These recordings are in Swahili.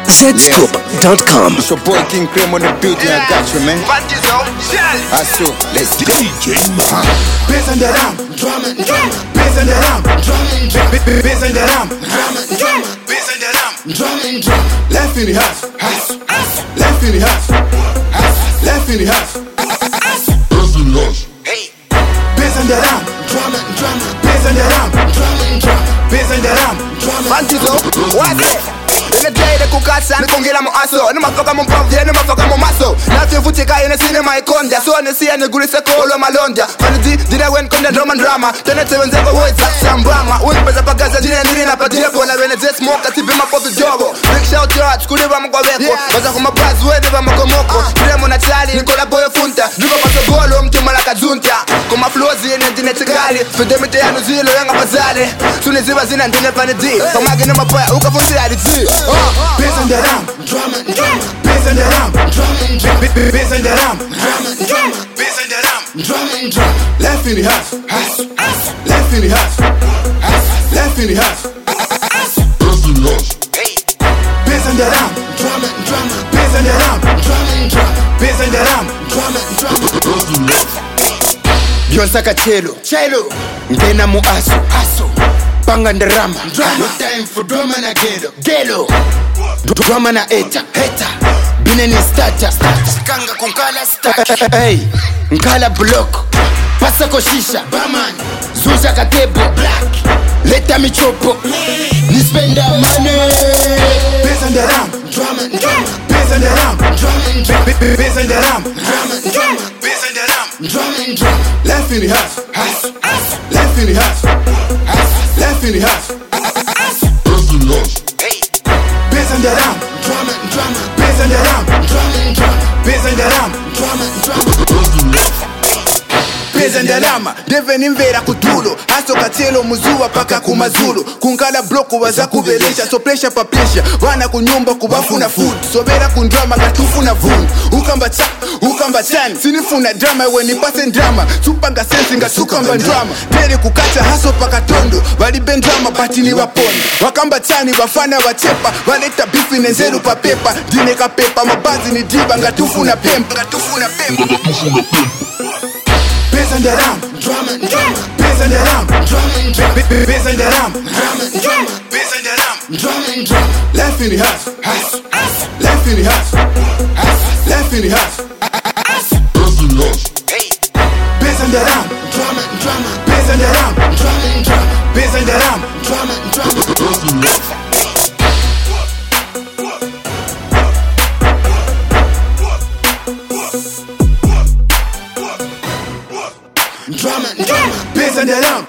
Zscoop.com. It's your boy King Cream on the building, I got you, man. Asu, let's go. Bass and the ram, drum and drum. Bass and the ram, drum and drum. Bass and the ram, drum and drum. Bass and the ram, drum and drum. Left in the house, left in the house, left in the house. Hey. Bass and the ram, drum and drum. Bass and the ram, drum and drum. Bass and the ram, drum and drum. What's it? Nilejele kukasa nikongela mu aso nimafaka mu pavye nimafaka mu maso nafivutika yene sinema ikonja so nesiya nigulise kolo malonja fanidi dire wen konja drama tena tewenzeko voice sambama unipeza pagaza jine nini na padepo na wene just smoke atibi mapopi jobo big shout out kuliva mkwaweko baza kuma buzz wede ba makomoko dire mona chali nikola boyo funta driba pasogolo mtima la kazunta kuma flows yene ndine tikali fidemite ya nuzilo yanga bazale suniziba zina ndine fanidi pamage na mapaya ukafunzi aditi Bass and the ram, drum and drum. Bass and the ram, drum and drum. Bass and the ram, drum and drum. Bass and the ram, drum and drum. Left in the house, left in the house, left in the house. Hey. Bass and the ram, drum and drum. Bass and the ram, drum and drum. Bass and the ram, drum and drum. Beyonce Chelo, ngena mu aso. Banga ndarama, no time for drama na gelo. Drama na eta. Bine ni starter. Kanga kunkala starter. Hey, nkala block. Pasa ko shisha, Baman. Zuza katebo, black. Leta michopo, ni spenda money. Bass and the ram, drum and drum. Bass and the ram, drum and drum. Bass and the ram, drum and drum. Bass and the ram, drum and drum. Left in the house, left in the house, left in the house. Hey. Bass and the ram, drum and drum. Bass and the ram, drum and drum. Bass and the ram, drum and drum. Bass and the ram, deveni mvera kutulo. Haso katelo muzuwa paka kumazulu. Kunkala bloku waza kubelesha. So pressure pa pressure. Wana kunyumba kubafuna food. Sobera kundrama katufuna vun. Ukamba chan. Sinifuna drama weni pasen drama. Supanga sensi nga sukamba drama. Tere kukata haso paka tondo. Wali ben drama batini wapondo. Wakamba chani wafana wachepa. Waleta bifi nenzeru pa pepa. Dineka pepa mabazi ni diba nga tufuna pempa. Bass and the ram, drum and drum. Bass and the ram, drum and drum. Bass and the ram, drum and drum. Bass and the ram, drum and drum. Left in the house, left in the house, left in the house. Hey. Bass and the ram, drum and drum. Bass and the ram, drum and drum. Bass and the ram, drum and drum. Drum and drum, bass and the ram.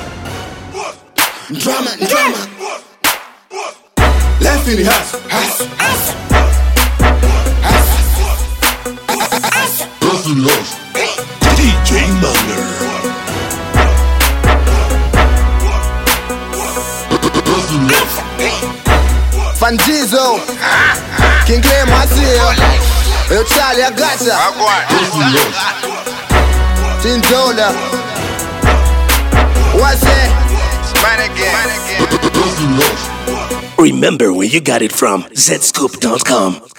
Drum and drum. Left in the house, DJ Munger. Fanjizo King Clay Masio Yo Charlie Agata Tindola What's it? Remember where you got it from. Zscoop.com.